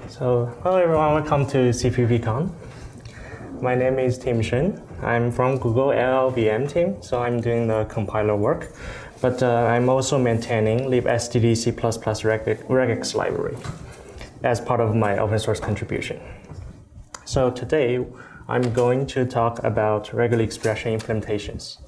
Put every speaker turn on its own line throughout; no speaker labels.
Hello everyone, welcome to CPPCon. My name is Tim Shen. I'm from Google LLVM team, so I'm doing the compiler work. But I'm also maintaining libstdc++ regex library as part of my open source contribution. So today, I'm going to talk about regular expression implementations.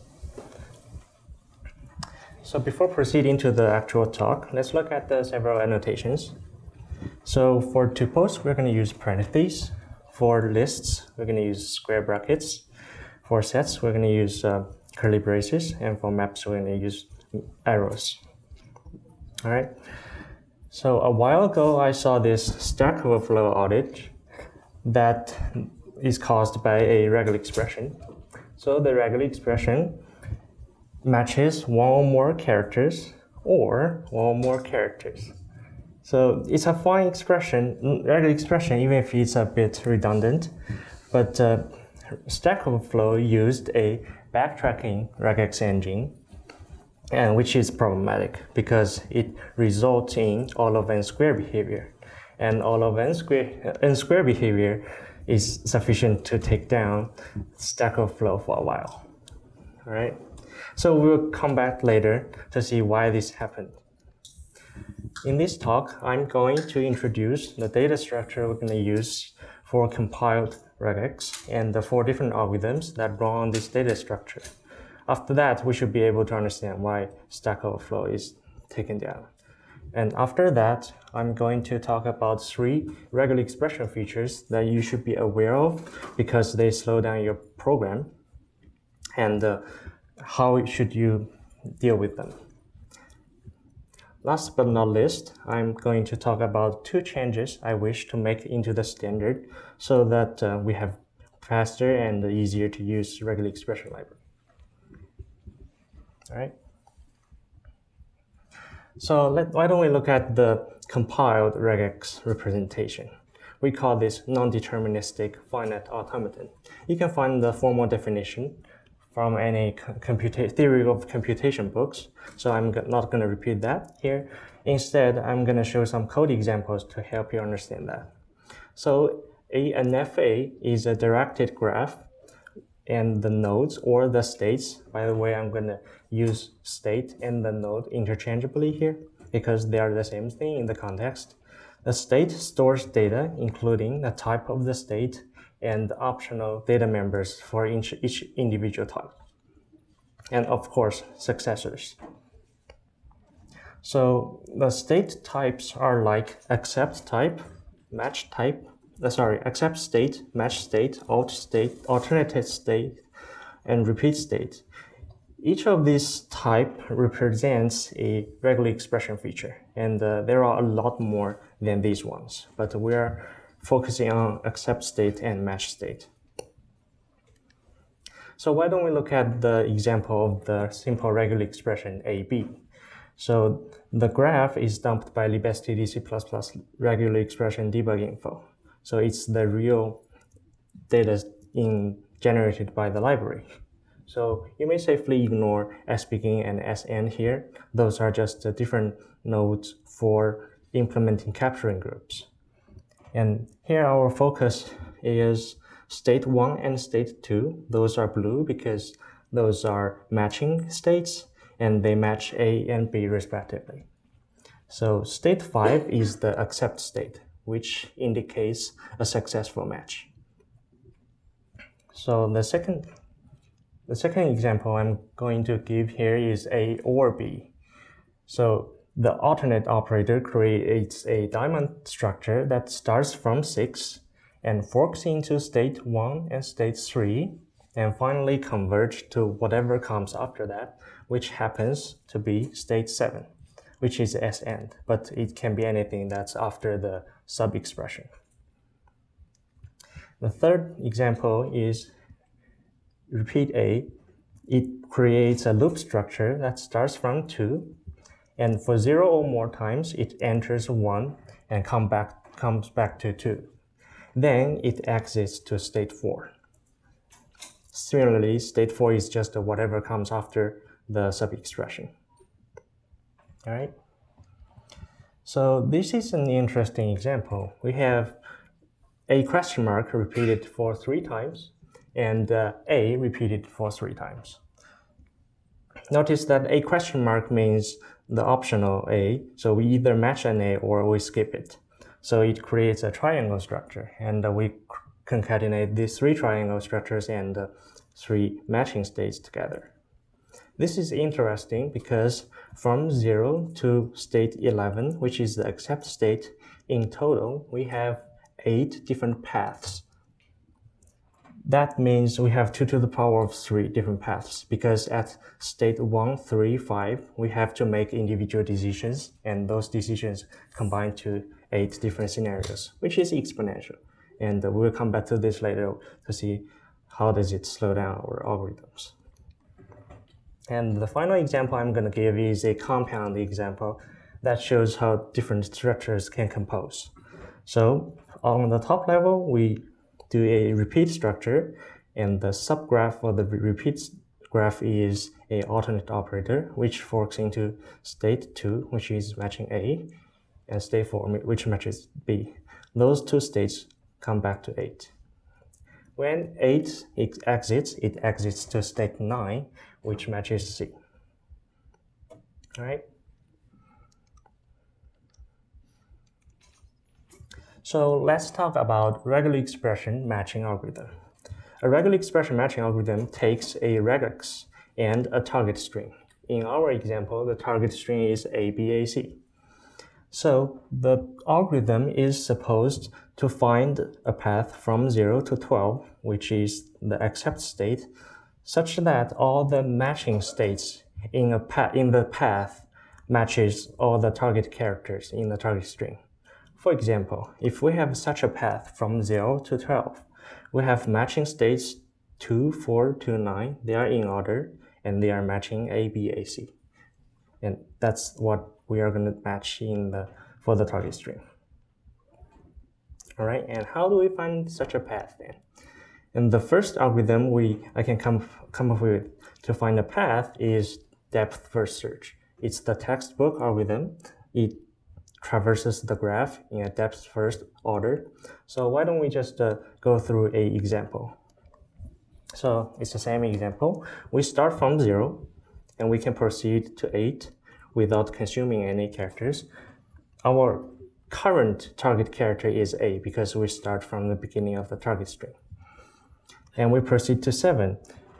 So before proceeding to the actual talk, let's look at the several annotations. So for tuples, we're going to use parentheses. For lists, we're going to use square brackets. For sets, we're going to use curly braces. And for maps, we're going to use arrows. All right. So a while ago, I saw this Stack Overflow outage that is caused by a regular expression. So the regular expression matches one or more characters or one or more characters. So it's a fine expression, regular expression, even if it's a bit redundant. But Stack Overflow used a backtracking regex engine, and which is problematic because it results in all of n square behavior. And all of n square behavior is sufficient to take down Stack Overflow for a while. All right. So we'll come back later to see why this happened. In this talk, I'm going to introduce the data structure we're going to use for compiled regex and the 4 different algorithms that run on this data structure. After that, we should be able to understand why Stack Overflow is taken down. And after that, I'm going to talk about 3 regular expression features that you should be aware of because they slow down your program, and how should you deal with them. Last but not least, I'm going to talk about 2 changes I wish to make into the standard so that we have faster and easier to use regular expression library. All right. So why don't we look at the compiled regex representation? We call this non-deterministic finite automaton. You can find the formal definition from any theory of computation books, so I'm not going to repeat that here. Instead, I'm going to show some code examples to help you understand that. So an FA is a directed graph, and the nodes or the states, by the way, I'm going to use state and the node interchangeably here because they are the same thing in the context. The state stores data, including the type of the state and optional data members for each individual type. And of course, successors. So the state types are like accept type, match type, accept state, match state, alt state, alternative state, and repeat state. Each of these type represents a regular expression feature, and there are a lot more than these ones, but we're focusing on accept state and match state. So why don't we look at the example of the simple regular expression AB. So the graph is dumped by libstdc++ regular expression debug info. So it's the real data generated by the library. So you may safely ignore sbegin and send here. Those are just different nodes for implementing capturing groups. And here our focus is state 1 and state 2. Those are blue because those are matching states and they match A and B respectively. So state 5 is the accept state, which indicates a successful match. So the second example I'm going to give here is A or B. So the alternate operator creates a diamond structure that starts from 6 and forks into state 1 and state 3, and finally converge to whatever comes after that, which happens to be state 7, which is S-end, but it can be anything that's after the sub-expression. The third example is repeat A. It creates a loop structure that starts from 2, and for 0 or more times, it enters 1 and comes back to 2. Then it exits to state 4. Similarly, state 4 is just whatever comes after the sub-expression. All right. So this is an interesting example. We have a question mark repeated for 3 times and A repeated for 3 times. Notice that a question mark means the optional A, so we either match an A or we skip it. So it creates a triangle structure, and we concatenate these 3 triangle structures and 3 matching states together. This is interesting because from 0 to state 11, which is the accept state, in total we have 8 different paths. That means we have 2 to the power of 3 different paths, because at state 1, 3, 5, we have to make individual decisions, and those decisions combine to 8 different scenarios, which is exponential. And we'll come back to this later to see how does it slow down our algorithms. And the final example I'm going to give is a compound example that shows how different structures can compose. So on the top level, we do a repeat structure, and the subgraph for the repeat graph is an alternate operator, which forks into state 2, which is matching A, and state 4, which matches B. Those 2 states come back to 8. When 8 exits, it exits to state 9, which matches C. All right? So let's talk about regular expression matching algorithm. A regular expression matching algorithm takes a regex and a target string. In our example, the target string is ABAC. So the algorithm is supposed to find a path from 0 to 12, which is the accept state, such that all the matching states in the path matches all the target characters in the target string. For example, if we have such a path from 0 to 12, we have matching states 2, 4, 2, 9. They are in order, and they are matching A, B, A, C. And that's what we are going to match for the target string. All right, and how do we find such a path then? And the first algorithm I can come up with to find a path is depth first search. It's the textbook algorithm. It traverses the graph in a depth first order. So why don't we just go through an example? So it's the same example. We start from 0, and we can proceed to 8 without consuming any characters. Our current target character is A because we start from the beginning of the target string. And we proceed to 7.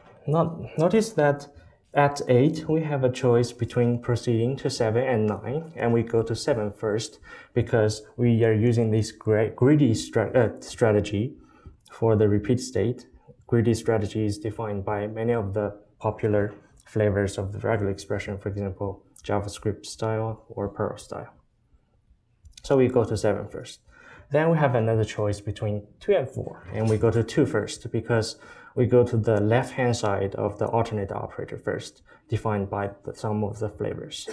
Notice that at 8, we have a choice between proceeding to 7 and 9, and we go to 7 first because we are using this greedy strategy for the repeat state. Greedy strategy is defined by many of the popular flavors of the regular expression, for example, JavaScript style or Perl style. So we go to 7 first. Then we have another choice between 2 and 4, and we go to 2 first because we go to the left-hand side of the alternate operator first, defined by some of the flavors.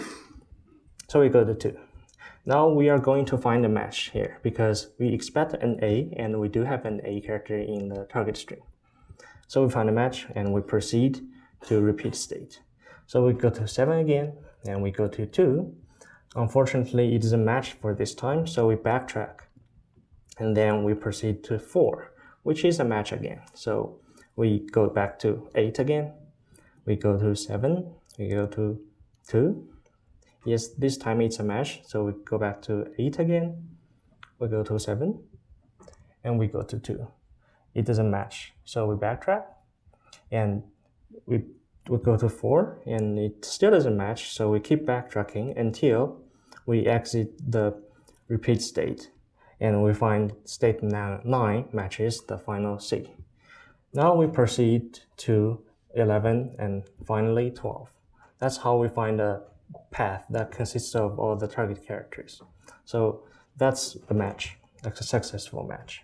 So we go to 2. Now we are going to find a match here because we expect an A, and we do have an A character in the target string. So we find a match, and we proceed to repeat state. So we go to 7 again, and we go to 2. Unfortunately, it is a match for this time, so we backtrack. And then we proceed to 4, which is a match again. So we go back to 8 again. We go to 7. We go to 2. Yes, this time it's a match. So we go back to 8 again. We go to 7. And we go to 2. It doesn't match. So we backtrack. And we go to 4. And it still doesn't match. So we keep backtracking until we exit the repeat state. And we find state 9 matches the final C. Now we proceed to 11 and finally 12. That's how we find a path that consists of all the target characters. So that's a match, a successful match.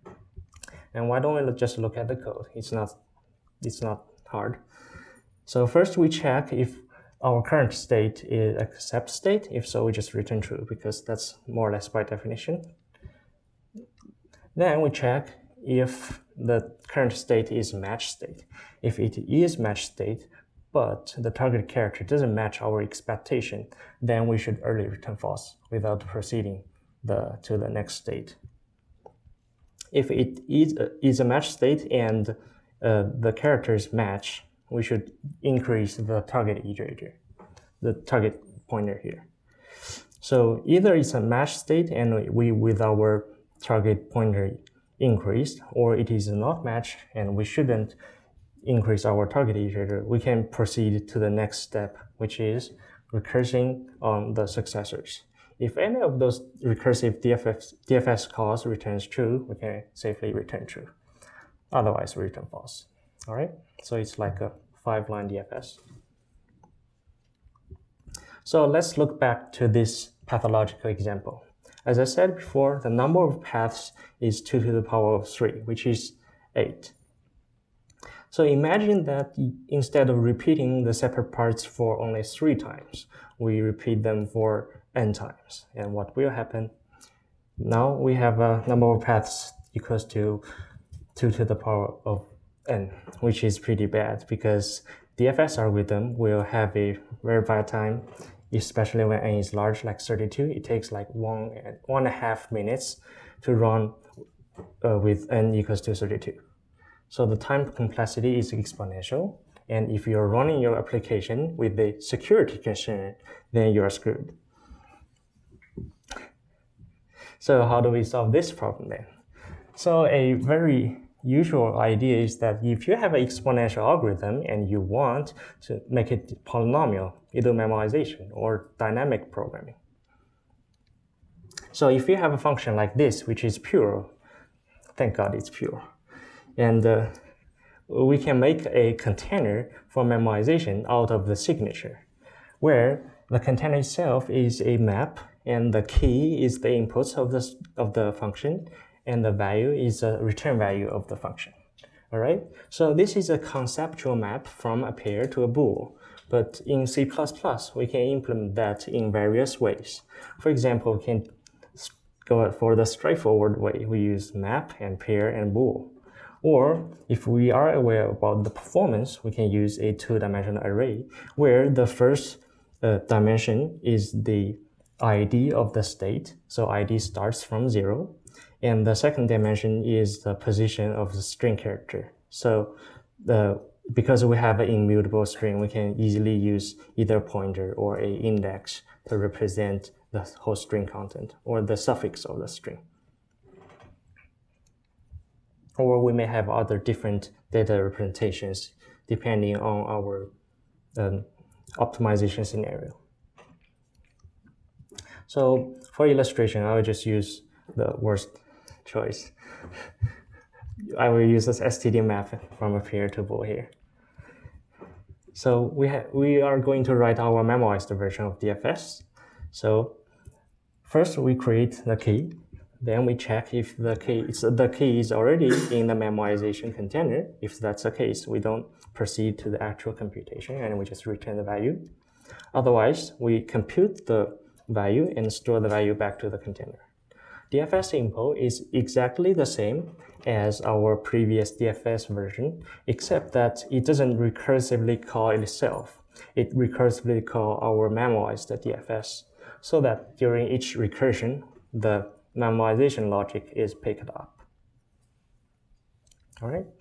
And why don't we just look at the code? It's not hard. So first we check if our current state is accept state. If so, we just return true because that's more or less by definition. Then we check if the current state is match state. If it is match state, but the target character doesn't match our expectation, then we should early return false without proceeding to the next state. If it is a match state and the characters match, we should increase the target iterator, the target pointer here. So either it's a match state and we with our target pointer increased, or it is not matched and we shouldn't increase our target iterator, we can proceed to the next step, which is recursing on the successors. If any of those recursive DFS calls returns true, we can safely return true. Otherwise, we return false. All right, so it's like a 5-line DFS. So let's look back to this pathological example. As I said before, the number of paths is 2 to the power of 3, which is 8. So imagine that instead of repeating the separate parts for only 3 times, we repeat them for n times. And what will happen? Now we have a number of paths equals to 2 to the power of n, which is pretty bad because DFS algorithm will have a very bad time, especially when n is large, like 32. It takes like 1.5 minutes to run with n equals to 32. So the time complexity is exponential, and if you're running your application with the security concern, then you're screwed. So how do we solve this problem then? So a very usual idea is that if you have an exponential algorithm and you want to make it polynomial, either memoization or dynamic programming. So if you have a function like this, which is pure, thank God it's pure, and we can make a container for memoization out of the signature, where the container itself is a map, and the key is the inputs of the function, and the value is a return value of the function. All right. So this is a conceptual map from a pair to a bool, but in C++ we can implement that in various ways. For example, we can go for the straightforward way. We use map and pair and bool. Or if we are aware about the performance, we can use a 2-dimensional array where the first dimension is the ID of the state. So ID starts from 0. And the second dimension is the position of the string character. So because we have an immutable string, we can easily use either pointer or an index to represent the whole string content or the suffix of the string. Or we may have other different data representations depending on our optimization scenario. So for illustration, I will just use the worst choice. I will use this STD map from a pair to bool here. So we are going to write our memoized version of DFS. So first we create the key. Then we check if the key is already in the memoization container. If that's the case, we don't proceed to the actual computation and we just return the value. Otherwise, we compute the value and store the value back to the container. DFS info is exactly the same as our previous DFS version, except that it doesn't recursively call itself. It recursively calls our memoized DFS, so that during each recursion, the memoization logic is picked up. All right.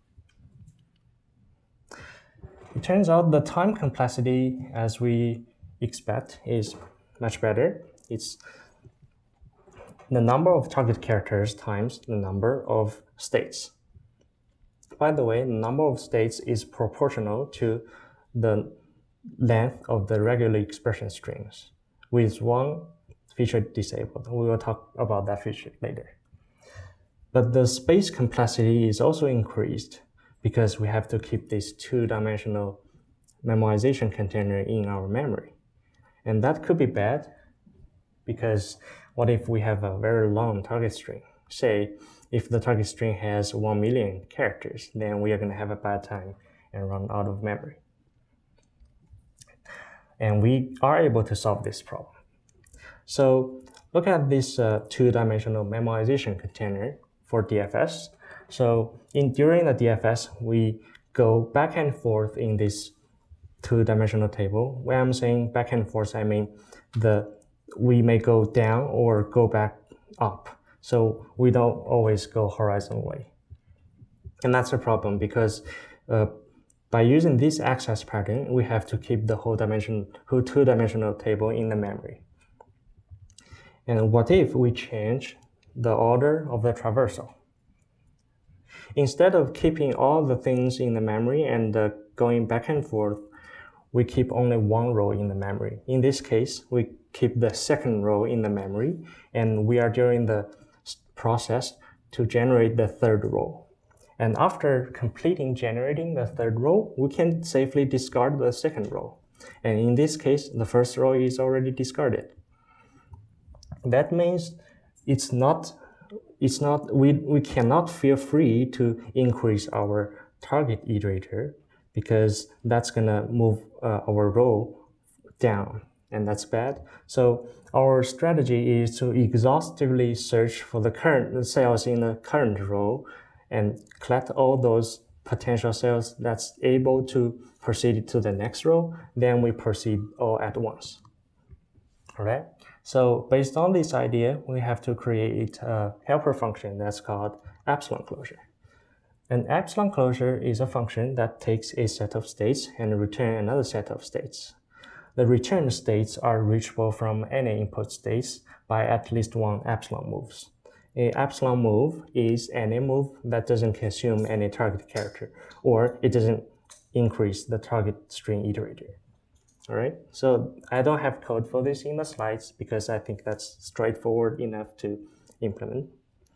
It turns out the time complexity, as we expect, is much better. It's the number of target characters times the number of states. By the way, the number of states is proportional to the length of the regular expression strings, with one feature disabled. We will talk about that feature later. But the space complexity is also increased because we have to keep this 2-dimensional memoization container in our memory. And that could be bad because what if we have a very long target string? Say, if the target string has 1 million characters, then we are going to have a bad time and run out of memory. And we are able to solve this problem. So look at this 2-dimensional memoization container for DFS. So during the DFS, we go back and forth in this two-dimensional table. When I'm saying back and forth, I mean we may go down or go back up. So we don't always go horizontally. And that's a problem because by using this access pattern, we have to keep the whole two-dimensional table in the memory. And what if we change the order of the traversal? Instead of keeping all the things in the memory and going back and forth, we keep only one row in the memory. In this case, we keep the second row in the memory, and we are during the process to generate the third row. And after completing generating the third row, we can safely discard the second row. And in this case, the first row is already discarded. That means we cannot feel free to increase our target iterator because that's gonna move our row down, and that's bad. So our strategy is to exhaustively search for the current cells in the current row and collect all those potential cells that's able to proceed to the next row. Then we proceed all at once. All right. So based on this idea, we have to create a helper function that's called epsilon closure. An epsilon closure is a function that takes a set of states and returns another set of states. The returned states are reachable from any input states by at least one epsilon moves. A epsilon move is any move that doesn't consume any target character, or it doesn't increase the target string iterator. All right, so I don't have code for this in the slides because I think that's straightforward enough to implement.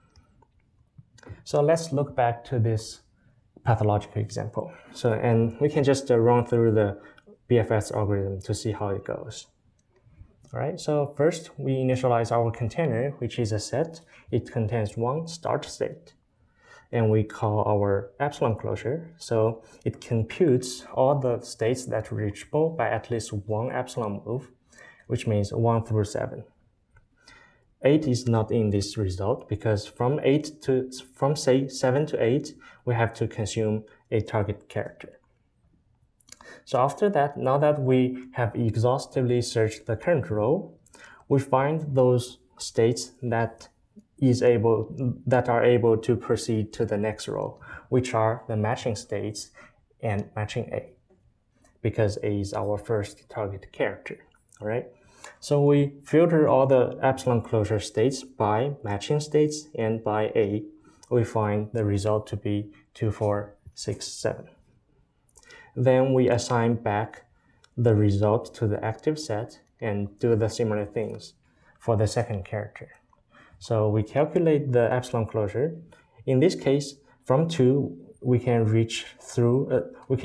So let's look back to this pathological example. And we can just run through the BFS algorithm to see how it goes. All right, so first we initialize our container, which is a set. It contains one start state. And we call our epsilon closure. So it computes all the states that are reachable by at least one epsilon move, which means 1 through 7. 8 is not in this result because from say 7 to 8, we have to consume a target character. So after that, now that we have exhaustively searched the current row, we find those states that are able to proceed to the next row, which are the matching states and matching A, because A is our first target character, all right? So we filter all the epsilon closure states by matching states and by A. We find the result to be 2, 4, 6, 7. Then we assign back the result to the active set and do the similar things for the second character. So we calculate the epsilon closure. In this case, from 2, we can reach 3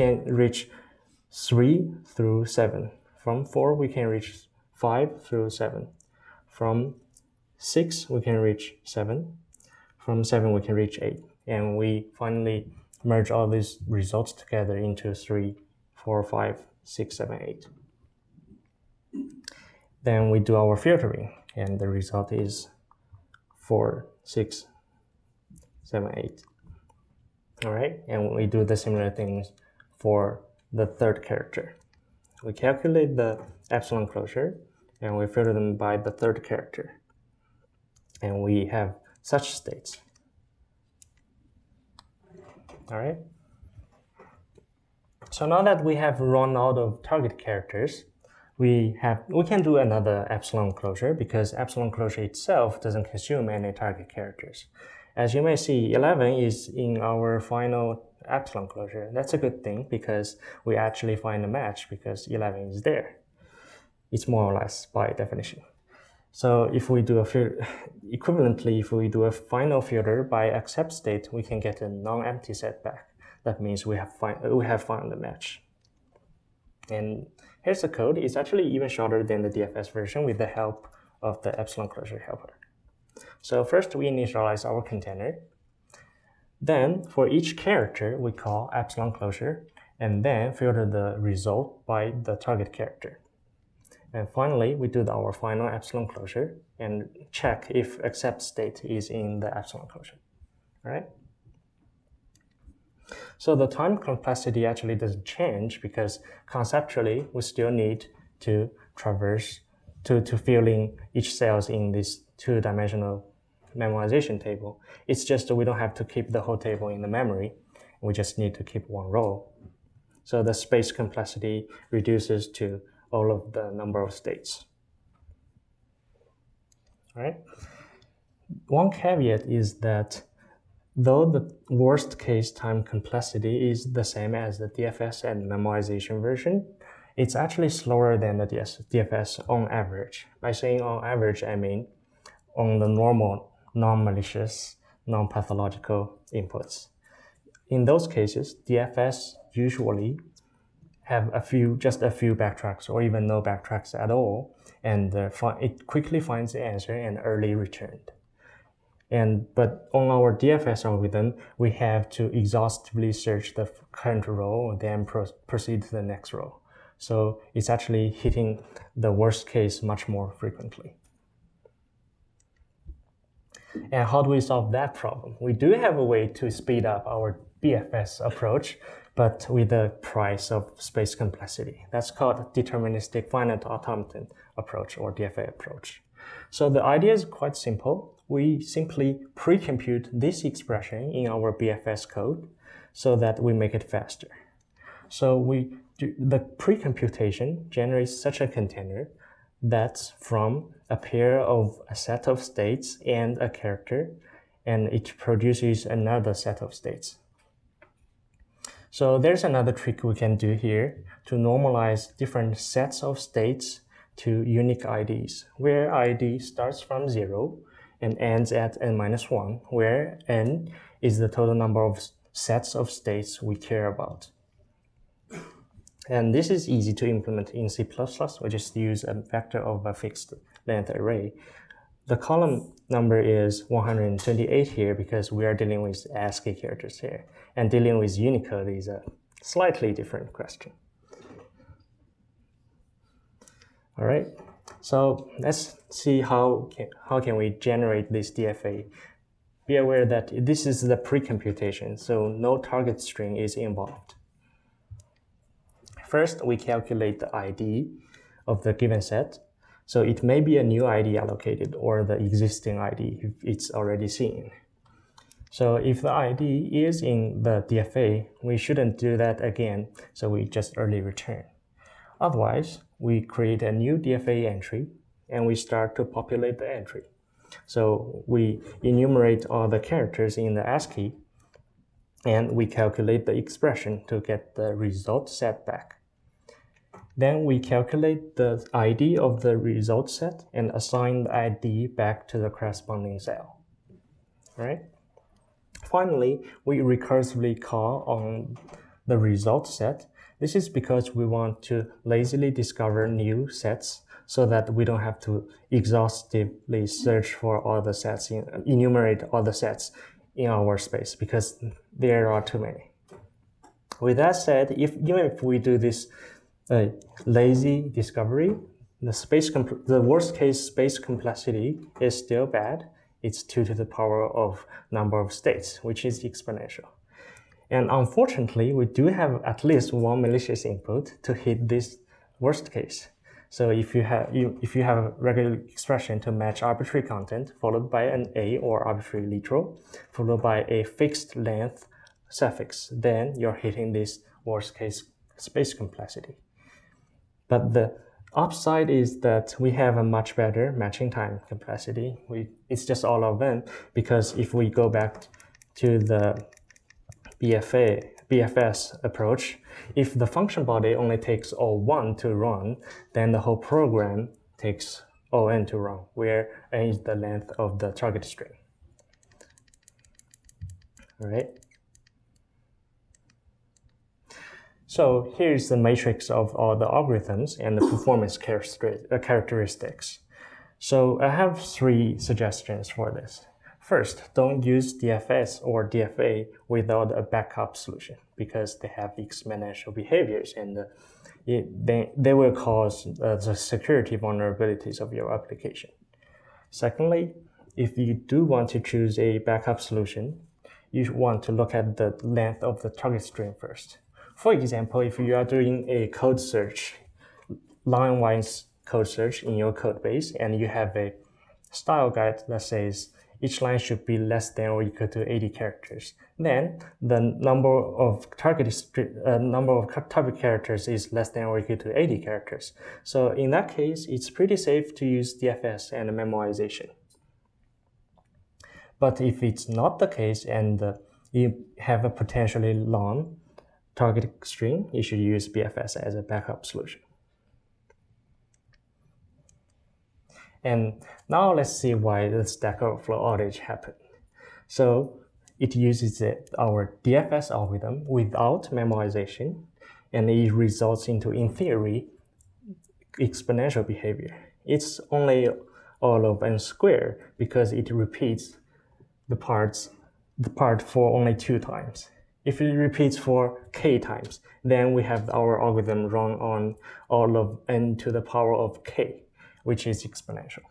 through 7. From 4, we can reach 5 through 7. From 6, we can reach 7. From 7, we can reach 8. And we finally merge all these results together into 3, 4, 5, 6, 7, 8. Then we do our filtering, and the result is 4, 6, 7, 8. All right, and we do the similar things for the third character. We calculate the epsilon closure, and we filter them by the third character. And we have such states. All right. So now that we have run out of target characters, we can do another epsilon closure because epsilon closure itself doesn't consume any target characters. As you may see, 11 is in our final epsilon closure. That's a good thing because we actually find a match because 11 is there. It's more or less by definition. So if we do equivalently, if we do a final filter by accept state, we can get a non-empty set back. That means we have found a match. And here's the code. It's actually even shorter than the DFS version with the help of the epsilon closure helper. So first we initialize our container. Then for each character, we call epsilon closure, and then filter the result by the target character. And finally, we do our final epsilon closure and check if accept state is in the epsilon closure. All right? So the time complexity actually doesn't change because conceptually we still need to traverse to fill in each cells in this two-dimensional memorization table. It's just that we don't have to keep the whole table in the memory. We just need to keep one row. So the space complexity reduces to all of the number of states. All right. One caveat is that though the worst case time complexity is the same as the DFS and memorization version, it's actually slower than the DFS on average. By saying on average, I mean on the normal, non-malicious, non-pathological inputs. In those cases, DFS usually have just a few backtracks or even no backtracks at all, and it quickly finds the answer and early returned. But on our DFS algorithm, we have to exhaustively search the current row and then proceed to the next row. So it's actually hitting the worst case much more frequently. And how do we solve that problem? We do have a way to speed up our BFS approach, but with the price of space complexity. That's called deterministic finite automaton approach or DFA approach. So the idea is quite simple. We simply pre-compute this expression in our BFS code so that we make it faster. So the pre-computation generates such a container that's from a pair of a set of states and a character, and it produces another set of states. So there's another trick we can do here to normalize different sets of states to unique IDs, where ID starts from 0 and ends at n-1, where n is the total number of sets of states we care about. And this is easy to implement in C++. We just use a vector of a fixed length array. The column number is 128 here because we are dealing with ASCII characters here. And dealing with Unicode is a slightly different question. All right, so let's see how can we generate this DFA. Be aware that this is the pre-computation, so no target string is involved. First, we calculate the ID of the given set. So it may be a new ID allocated or the existing ID if it's already seen. So if the ID is in the DFA, we shouldn't do that again, so we just early return. Otherwise, we create a new DFA entry and we start to populate the entry. So we enumerate all the characters in the ASCII and we calculate the expression to get the result set back. Then we calculate the ID of the result set and assign the ID back to the corresponding cell. All right? Finally, we recursively call on the result set. This is because we want to lazily discover new sets so that we don't have to exhaustively search for all the sets, enumerate all the sets in our space because there are too many. With that said, even if we do this lazy discovery, the worst case space complexity is still bad. It's 2 to the power of number of states, which is exponential. And unfortunately, we do have at least one malicious input to hit this worst case. So if you have a regular expression to match arbitrary content followed by an A or arbitrary literal followed by a fixed length suffix, then you're hitting this worst case space complexity. But the upside is that we have a much better matching time complexity. It's just all of them because if we go back to the BFS approach, if the function body only takes O1 to run, then the whole program takes ON to run, where n is the length of the target string. All right. So here's the matrix of all the algorithms and the performance characteristics. So I have 3 suggestions for this. First, don't use DFS or DFA without a backup solution because they have exponential behaviors and they will cause the security vulnerabilities of your application. Secondly, if you do want to choose a backup solution, you want to look at the length of the target string first. For example, if you are doing a code search, line-wise code search in your code base, and you have a style guide that says each line should be less than or equal to 80 characters, then the number of target characters is less than or equal to 80 characters. So in that case, it's pretty safe to use DFS and memoization. But if it's not the case and you have a potentially long target string, you should use BFS as a backup solution. And now let's see why the Stack Overflow outage happened. So it uses our DFS algorithm without memoization, and it results into, in theory, exponential behavior. It's only all of n squared because it repeats the part for only 2 times. If it repeats for k times, then we have our algorithm run on all of n to the power of k, which is exponential.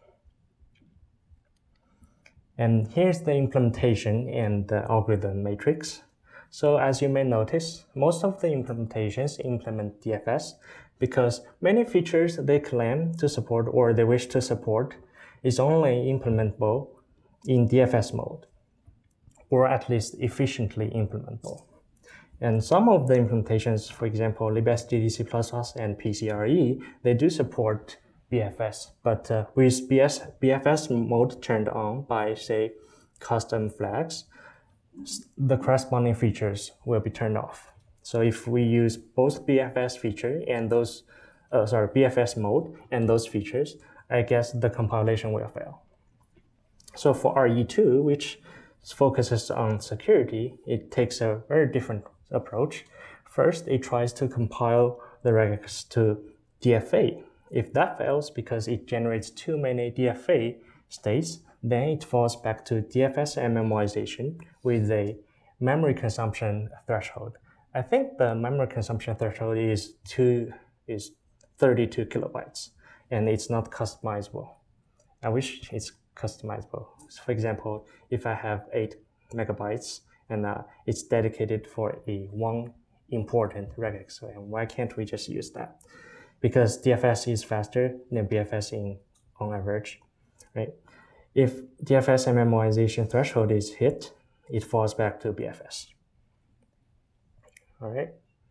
And here's the implementation and the algorithm matrix. So as you may notice, most of the implementations implement DFS because many features they claim to support or they wish to support is only implementable in DFS mode, or at least efficiently implementable. And some of the implementations, for example, libstdc++ and PCRE, they do support BFS, but with BFS mode turned on by, say, custom flags, the corresponding features will be turned off. So if we use both BFS feature and those, BFS mode and those features, I guess the compilation will fail. So for RE2, which focuses on security, it takes a very different approach. First, it tries to compile the regex to DFA. If that fails because it generates too many DFA states, then it falls back to DFS and memoization with a memory consumption threshold. I think the memory consumption threshold is 32 kilobytes, and it's not customizable. I wish it's customizable. So for example, if I have 8 megabytes and it's dedicated for one important regex, so why can't we just use that? Because DFS is faster than BFS on average, right? If DFS and memoization threshold is hit, it falls back to BFS. All right.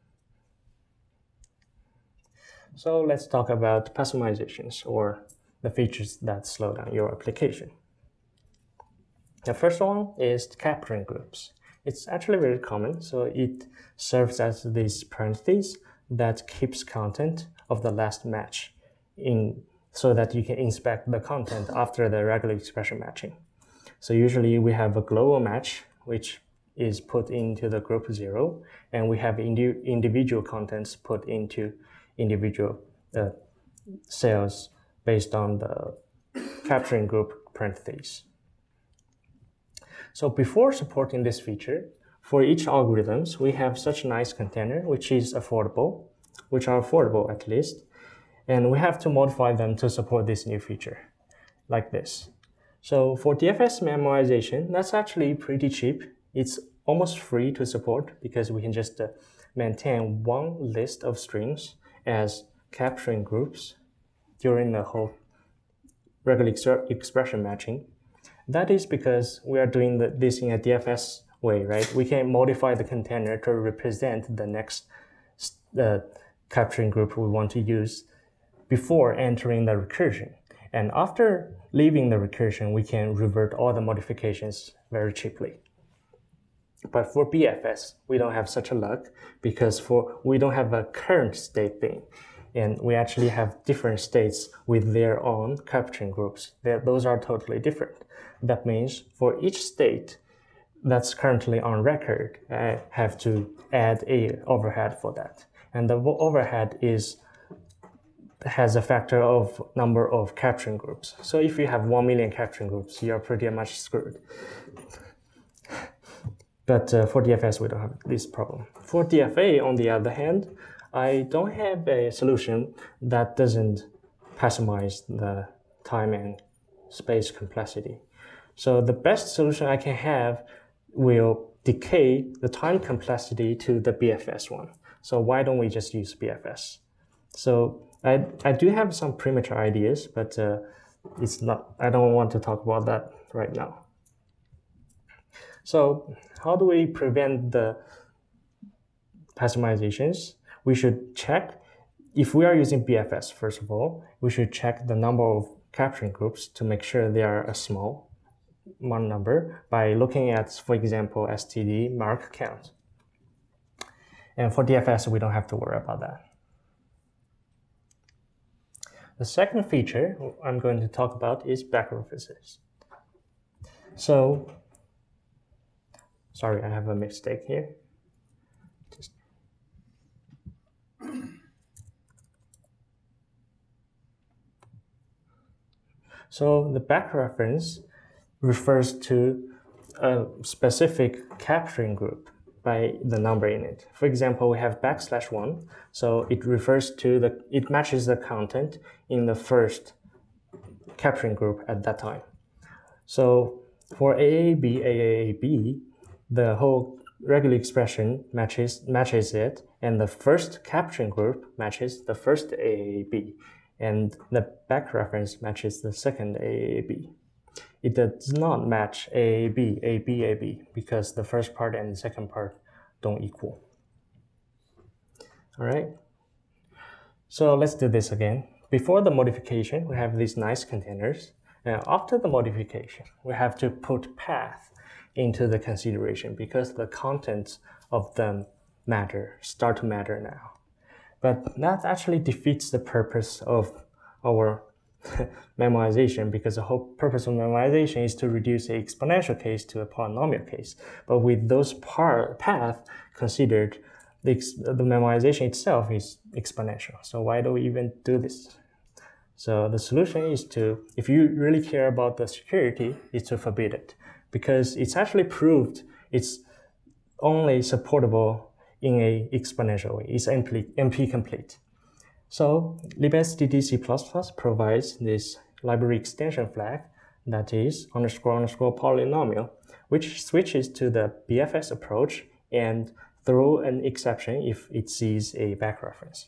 So let's talk about customizations, or the features that slow down your application. The first one is capturing groups. It's actually very common, so it serves as these parentheses that keeps content of the last match so that you can inspect the content after the regular expression matching. So usually we have a global match, which is put into the group 0, and we have individual contents put into individual cells based on the capturing group parentheses. So before supporting this feature, for each algorithms, we have such a nice container, which are affordable at least, and we have to modify them to support this new feature, like this. So for DFS memoization, that's actually pretty cheap. It's almost free to support because we can just maintain one list of strings as capturing groups during the whole regular expression matching. That is because we are doing this in a DFS way, right? We can modify the container to represent the next capturing group we want to use before entering the recursion. And after leaving the recursion, we can revert all the modifications very cheaply. But for BFS, we don't have such a luck because we don't have a current state thing. And we actually have different states with their own capturing groups. Those are totally different. That means for each state that's currently on record, I have to add a overhead for that. And the overhead has a factor of number of capturing groups. So if you have 1 million capturing groups, you're pretty much screwed. But for DFS, we don't have this problem. For DFA, on the other hand, I don't have a solution that doesn't maximize the time and space complexity. So the best solution I can have will decay the time complexity to the BFS one. So why don't we just use BFS? So I do have some premature ideas, but I don't want to talk about that right now. So how do we prevent the pasteurizations? We should check, if we are using BFS, first of all, we should check the number of capturing groups to make sure they are a small number by looking at, for example, STD mark count. And for DFS, we don't have to worry about that. The second feature I'm going to talk about is backreferences. So, sorry, I have a mistake here. So the backreference refers to a specific capturing group by the number in it. For example, we have \1, so it refers to it matches the content in the first capturing group at that time. So for AAB, the whole regular expression matches it, and the first capturing group matches the first AAB, and the backreference matches the second AAB. It does not match AAB, because the first part and the second part don't equal. All right. So let's do this again. Before the modification, we have these nice containers. Now, after the modification, we have to put path into the consideration because the contents of them start to matter now. But that actually defeats the purpose of our memoization, because the whole purpose of memoization is to reduce an exponential case to a polynomial case. But with those paths considered, the memoization itself is exponential. So why do we even do this? So the solution is to, if you really care about the security, is to forbid it, because it's actually proved it's only supportable in an exponential way. It's NP complete. So libstdc++ provides this library extension flag that is __ polynomial, which switches to the BFS approach and throw an exception if it sees a backreference.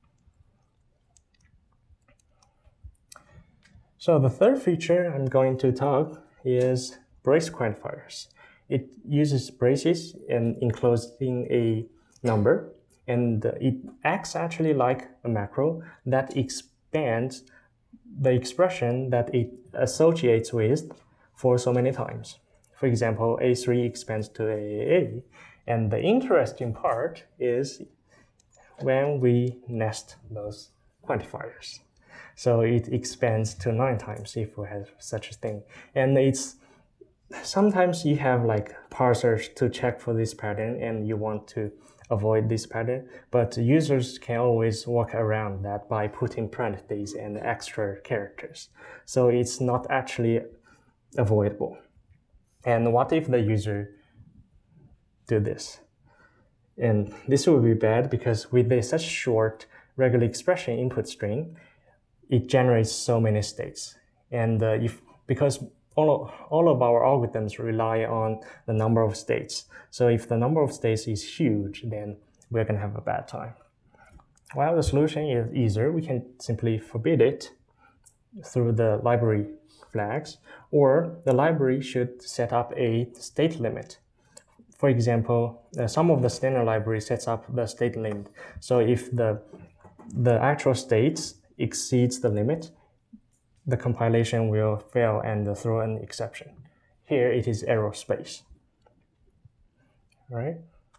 So the third feature I'm going to talk is brace quantifiers. It uses braces in enclosing a number, and it acts actually like a macro that expands the expression that it associates with for so many times. For example, A3 expands to AAA, and the interesting part is when we nest those quantifiers. So it expands to 9 times if we have such a thing. And sometimes you have like parsers to check for this pattern and you want to avoid this pattern, but users can always work around that by putting parentheses and extra characters. So it's not actually avoidable. And what if the user do this? And this will be bad because with such short regular expression input string, it generates so many states. And because all of our algorithms rely on the number of states. So if the number of states is huge, then we're going to have a bad time. Well, the solution is easier. We can simply forbid it through the library flags, or the library should set up a state limit. For example, some of the standard library sets up the state limit. So if the actual states exceeds the limit, the compilation will fail and throw an exception. Here it is error space. All right.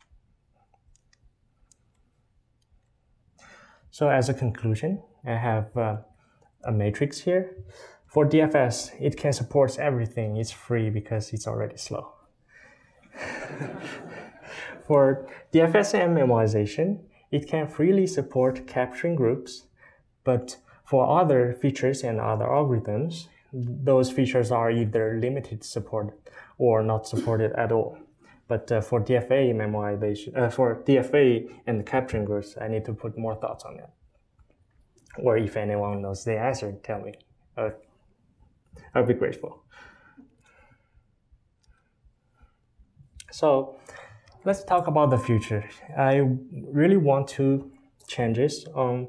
So as a conclusion, I have a matrix here. For DFS, it can support everything. It's free because it's already slow. For DFS and memoization, it can freely support capturing groups, but for other features and other algorithms, those features are either limited support or not supported at all. But for DFA memoization, for DFA and capturing groups, I need to put more thoughts on it. Or if anyone knows the answer, tell me. I'll be grateful. So let's talk about the future. I really want to changes on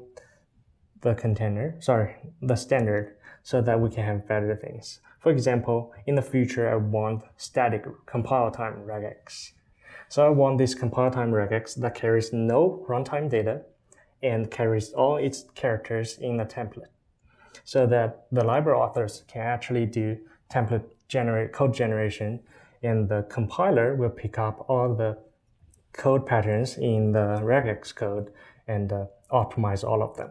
the standard, so that we can have better things. For example, in the future, I want static compile time regex. So I want this compile time regex that carries no runtime data and carries all its characters in a template, so that the library authors can actually do code generation, and the compiler will pick up all the code patterns in the regex code and optimize all of them.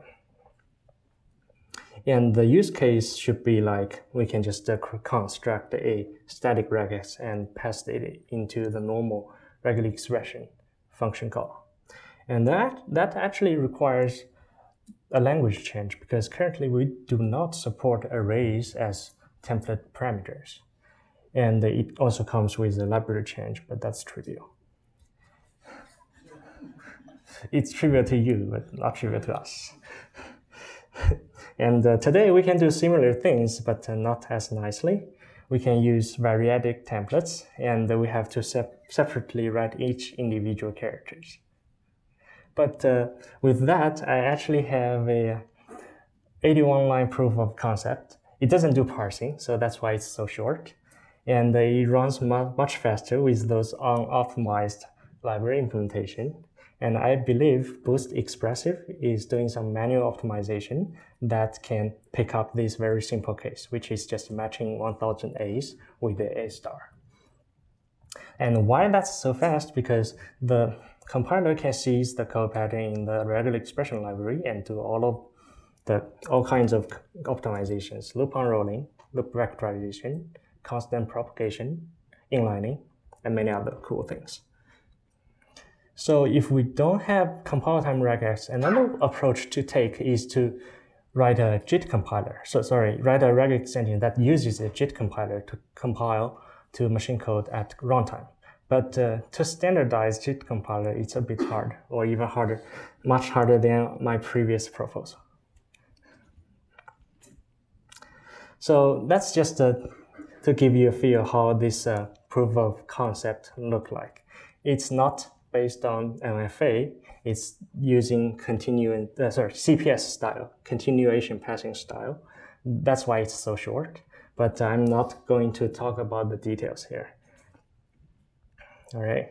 And the use case should be like, we can just construct a static regex and pass it into the normal regular expression function call. And that actually requires a language change, because currently we do not support arrays as template parameters. And it also comes with a library change, but that's trivial. It's trivial to you, but not trivial to us. And today we can do similar things, but not as nicely. We can use variadic templates, and we have to separately write each individual characters. But with that, I actually have a 81-line proof of concept. It doesn't do parsing, so that's why it's so short. And it runs much faster with those unoptimized library implementation. And I believe Boost Expressive is doing some manual optimization that can pick up this very simple case, which is just matching 1000 A's with the A star. And why that's so fast? Because the compiler can seize the code pattern in the regular expression library and do all kinds of optimizations: loop unrolling, loop vectorization, constant propagation, inlining, and many other cool things. So if we don't have compile time regex, another approach to take is to write a JIT compiler. Write a regex engine that uses a JIT compiler to compile to machine code at runtime. But to standardize JIT compiler, it's a bit hard, or even harder, much harder than my previous proposal. So that's just to give you a feel how this proof of concept look like. It's not based on MFA, it's using CPS style, continuation passing style. That's why it's so short, but I'm not going to talk about the details here. All right.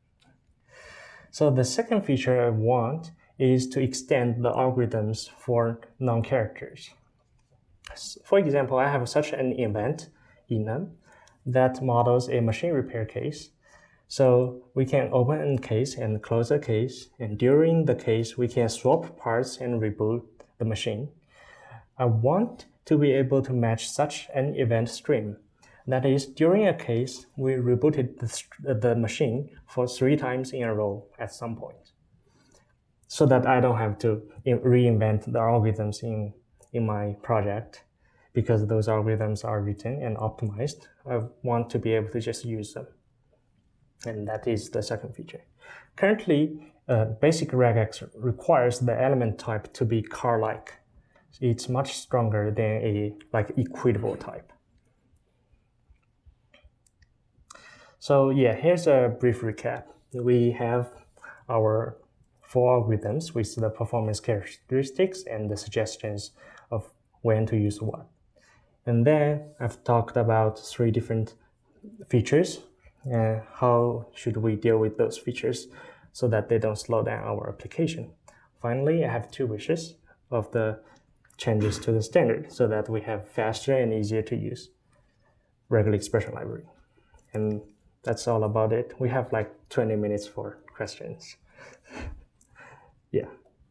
So the second feature I want is to extend the algorithms for non-characters. For example, I have such an event, enum, that models a machine repair case. So we can open a case and close a case, and during the case, we can swap parts and reboot the machine. I want to be able to match such an event stream. That is, during a case, we rebooted the machine for 3 times in a row at some point, so that I don't have to reinvent the algorithms in my project, because those algorithms are written and optimized. I want to be able to just use them. And that is the second feature. Currently, basic regex requires the element type to be car-like. It's much stronger than a equitable type. So yeah, here's a brief recap. We have our 4 algorithms with the performance characteristics and the suggestions of when to use what. And then I've talked about 3 different features. How should we deal with those features so that they don't slow down our application? Finally, I have 2 wishes of the changes to the standard, so that we have faster and easier to use regular expression library. And that's all about it. We have 20 minutes for questions. Yeah.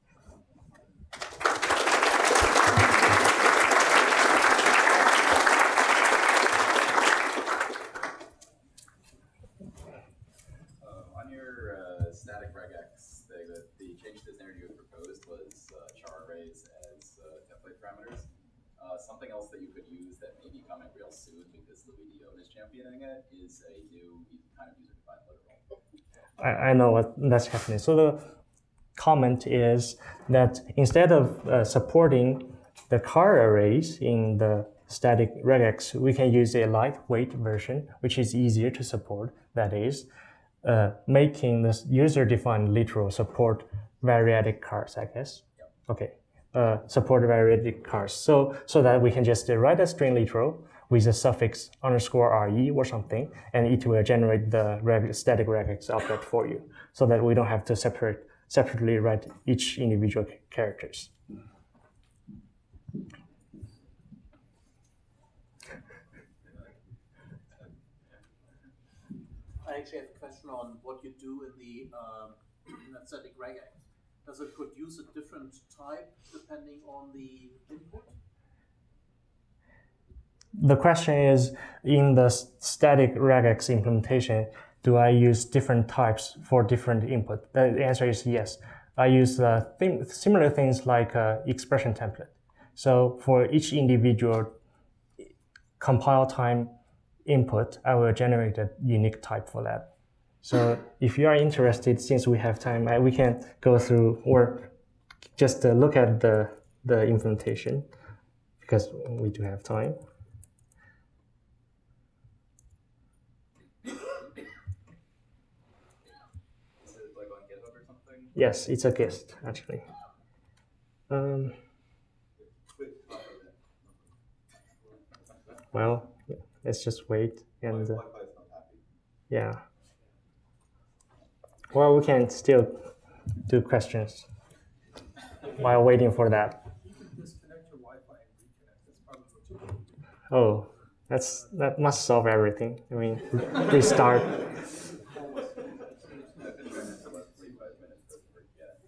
Static regex, the change to the standard you proposed was char arrays as template parameters. Something else that you could use that may be coming real soon, because Louis Dion is championing it, is a new kind of user-defined literal.
I know what that's happening. So the comment is that instead of supporting the car arrays in the static regex, we can use a lightweight version, which is easier to support. That is, making this user-defined literal support variadic cars, I guess.
Yep.
Okay, support variadic cars. So that we can just write a string literal with a suffix _re or something, and it will generate the static regex object for you, so that we don't have to separately write each individual characters.
I actually have a question on what you do in the static regex. Does it produce a different type depending on the input?
The question is, in the static regex implementation, do I use different types for different input? The answer is yes. I use similar things like expression template. So for each individual compile time input, I will generate a unique type for that. So if you are interested, since we have time, we can go through or just look at the implementation, because we do have time.
Is it like on GitHub or something?
Yes, it's a Gist, actually. Well, let's just wait and yeah. Well, we can still do questions while waiting for that.
You can disconnect your Wi-Fi and reconnect. That's probably what you do.
Oh, that must solve everything. I mean, restart.
I've been trying to for about 45 minutes to forget.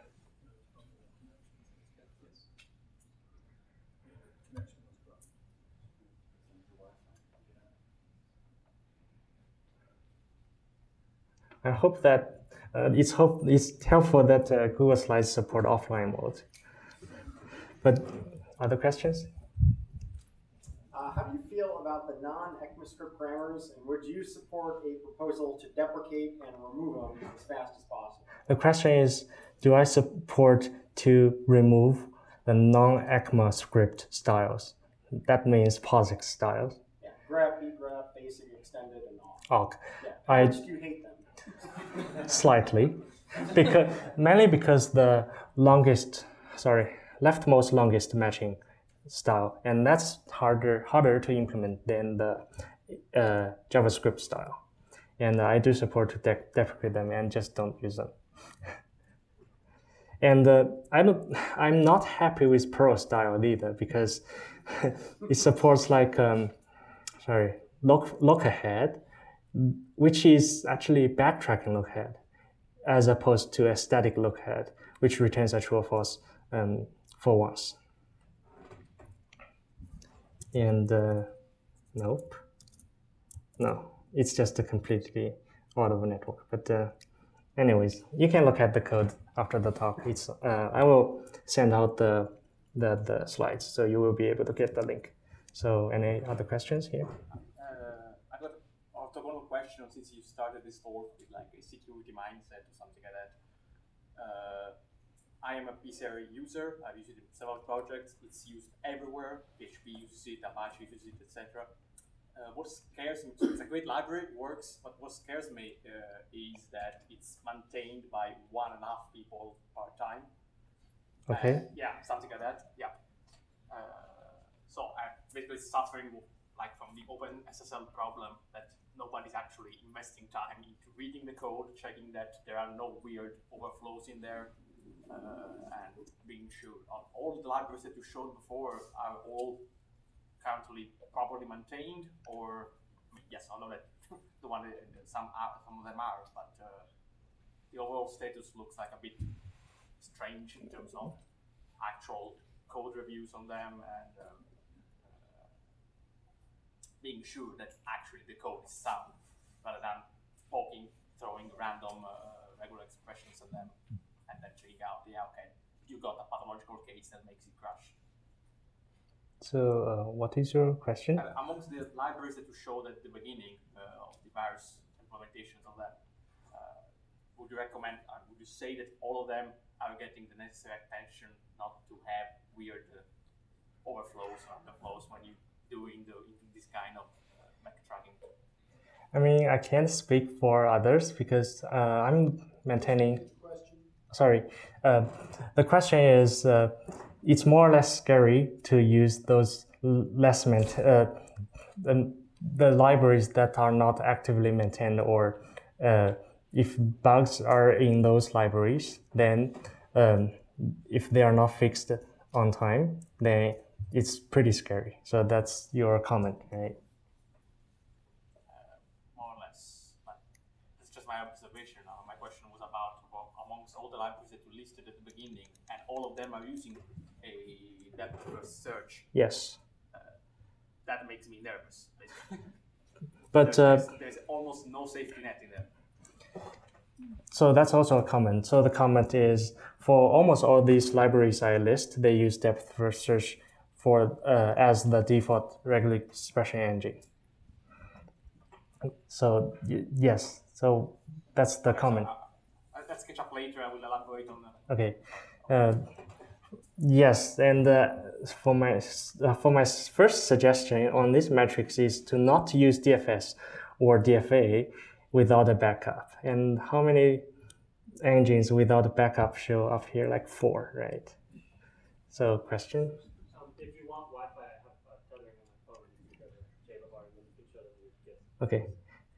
I hope that it's helpful that Google Slides support offline mode. But other questions?
How do you feel about the non-ECMAScript grammars, and would you support a proposal to deprecate and remove them as fast as possible?
The question is, do I support to remove the non-ECMAScript styles? That means POSIX styles.
Yeah, grep, bgrep, basic, extended, and all.
Awk.
Yeah. How much do you hate them?
Slightly, mainly because the leftmost longest matching style, and that's harder to implement than the JavaScript style. And I do support to deprecate them and just don't use them. And I'm not happy with Perl style either, because it supports like look ahead, which is actually backtracking look ahead, as opposed to a static look ahead, which returns a true or false for once. And nope, no, it's just a completely out of a network. But anyways, you can look at the code after the talk. It's I will send out the slides, so you will be able to get the link. So any other questions here?
I got an orthogonal question since you started this talk with like a security mindset or something like that. I am a PCRE user. I've used it in several projects. It's used everywhere. PHP uses it, Apache uses it, etc. What scares me, it's a great library, it works, but what scares me is that it's maintained by 1.5 people part-time.
Okay.
Yeah, something like that, yeah. So I'm basically suffering like from the OpenSSL problem that nobody's actually investing time into reading the code, checking that there are no weird overflows in there, and being sure all the libraries that you showed before are all currently properly maintained, or yes, I know that the one some of them are, but the overall status looks like a bit strange in terms of actual code reviews on them and being sure that actually the code is sound, rather than throwing random regular expressions on them and then checking out, yeah, okay, you got a pathological case that makes it crash.
So what is your question?
Amongst the libraries that you showed at the beginning of the various implementations of that, would you recommend, would you say that all of them are getting the necessary attention not to have weird overflows or underflows when you're doing this kind of backtracking?
I mean, I can't speak for others because I'm maintaining. Sorry, the question is, it's more or less scary to use those less the libraries that are not actively maintained, or if bugs are in those libraries, then if they are not fixed on time, then it's pretty scary. So that's your comment, right?
More or less. But it's just my observation. My question was about, well, amongst all the libraries that you listed at the beginning, and all of them are using a depth first search.
Yes.
That makes me nervous, basically.
But
there's almost no safety net in there.
So that's also a comment. So the comment is, for almost all these libraries I list, they use depth first search for as the default regular expression engine. So yes, so that's the comment.
So, let's catch up later. I will elaborate on that.
Okay. Yes, and for my first suggestion on this matrix is to not use DFS or DFA without a backup. And how many engines without a backup show up here? Like 4, right? So question?
If you want Wi-Fi, I have tethering on my phone because of JBoard, and you can show them your gift.
Okay.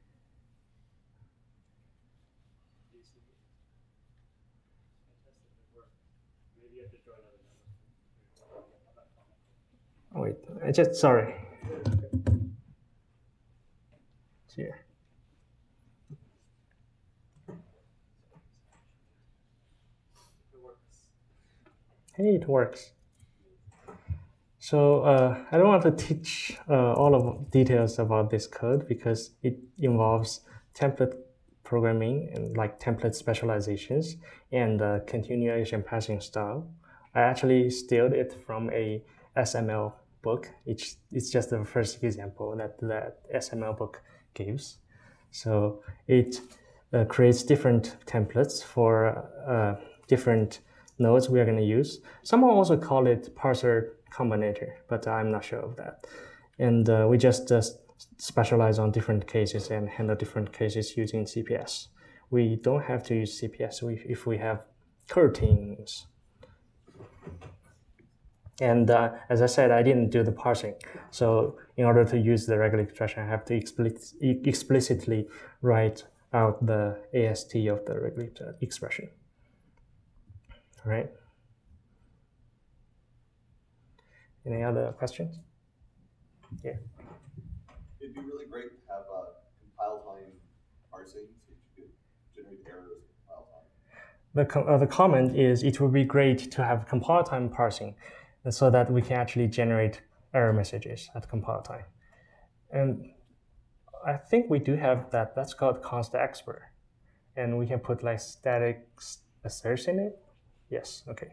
Maybe you have to join other members.
Oh, wait, I just, sorry. Here. Hey, it works. So I don't want to teach all of details about this code because it involves template programming and like template specializations and continuation passing style. I actually stealed it from a SML book. It's just the first example that SML book gives. So it creates different templates for different nodes we are going to use. Someone also call it parser combinator, but I'm not sure of that. And we just specialize on different cases and handle different cases using CPS. We don't have to use CPS if we have coroutines. And as I said, I didn't do the parsing. So in order to use the regular expression, I have to explicitly write out the AST of the regular expression. All right. Any other questions? Yeah.
It'd be really great to have compile time parsing so you could generate errors in compile time.
The comment is it would be great to have compile time parsing so that we can actually generate error messages at compile time. And I think we do have that. That's called const expr. And we can put like static asserts in it. Yes, okay.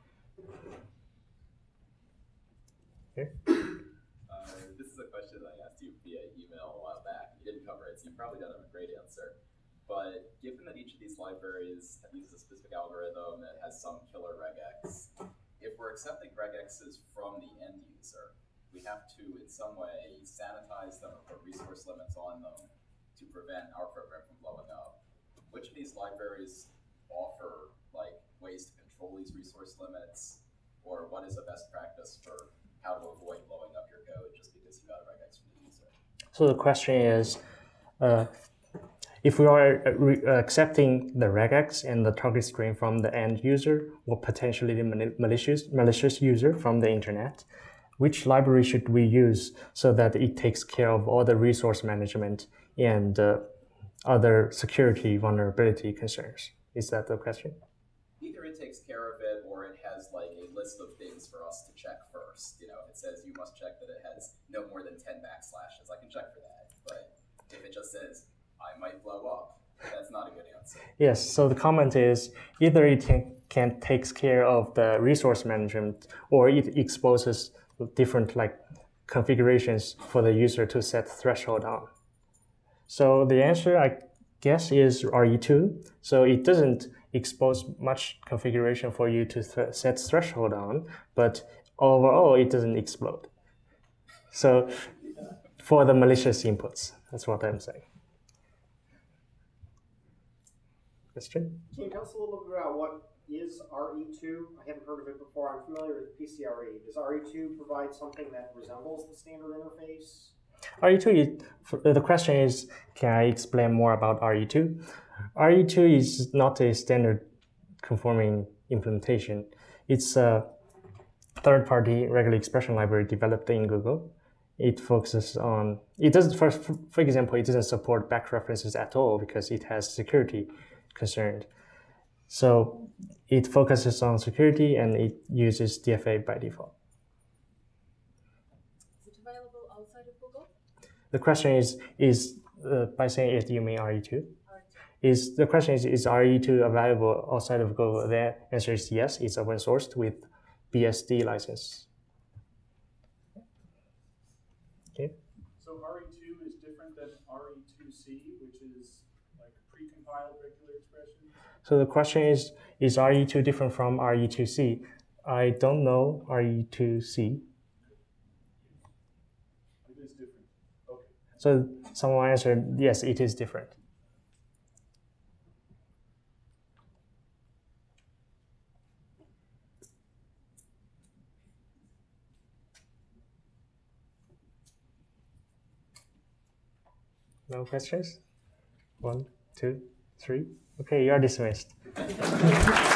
Here.
This is a question that I asked you via email a while back. You didn't cover it, so you probably don't have a great answer. But given that each of these libraries uses a specific algorithm that has some killer regex, if we're accepting regexes from the end user, we have to, in some way, sanitize them or put resource limits on them to prevent our program from blowing up. Which of these libraries offer like ways to control these resource limits, or what is a best practice for how to avoid blowing up your code just because you got a regex from the user?
So the question is, if we are accepting the regex and the target string from the end user, or potentially the malicious user from the internet, which library should we use so that it takes care of all the resource management and other security vulnerability concerns? Is that the question?
Either it takes care of it, or it has like a list of things for us to check first. You know, if it says you must check that it has no more than 10 backslashes, I can check for that. But if it just says I might blow up, that's not a good answer.
Yes, so the comment is either it can takes care of the resource management, or it exposes different like configurations for the user to set threshold on. So the answer, I guess, is RE2. So it doesn't expose much configuration for you to set threshold on, but overall it doesn't explode. So for the malicious inputs, that's what I'm saying. question?
Can you tell us a little bit about what is RE2? I haven't heard of it before. I'm familiar with PCRE. Does RE2 provide something that resembles the standard interface?
RE2, the question is, can I explain more about RE2? RE2 is not a standard conforming implementation. It's a third-party regular expression library developed in Google. It focuses on, it doesn't, for example, it doesn't support back references at all because it has security concerned. So it focuses on security and it uses DFA by default.
Is it available outside of Google?
The question is by saying it, you mean RE2? The question is RE2 available outside of Google? The answer is yes, it's open sourced with BSD license. Okay.
So RE2 is different than RE2C, which is like pre-compiled regular expressions?
So the question is RE2 different from RE2C? I don't know RE2C.
It is different. Okay.
So someone answered, yes, it is different. No questions? 1, 2, 3. Okay, you are dismissed.